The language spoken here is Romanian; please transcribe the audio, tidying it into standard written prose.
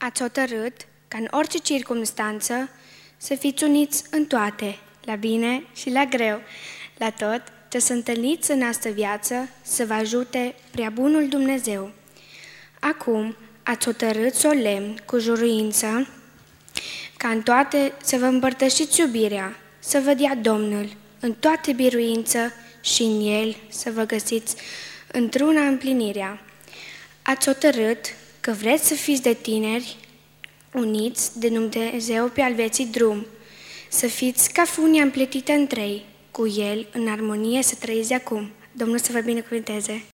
Ați hotărât ca în orice circumstanță să fiți uniți în toate, la bine și la greu, la tot ce să întâlniți în această viață să vă ajute prea bunul Dumnezeu. Acum ați hotărât solemn, cu juruință, ca în toate să vă împărtășiți iubirea, să vă dea Domnul în toate biruință și în El să vă găsiți într-una împlinirea. Ați hotărât că vreți să fiți de tineri uniți de Dumnezeu pe al vieții drum, să fiți ca funia împletită în trei, cu El în armonie să trăiți de acum. Domnul să vă binecuvânteze!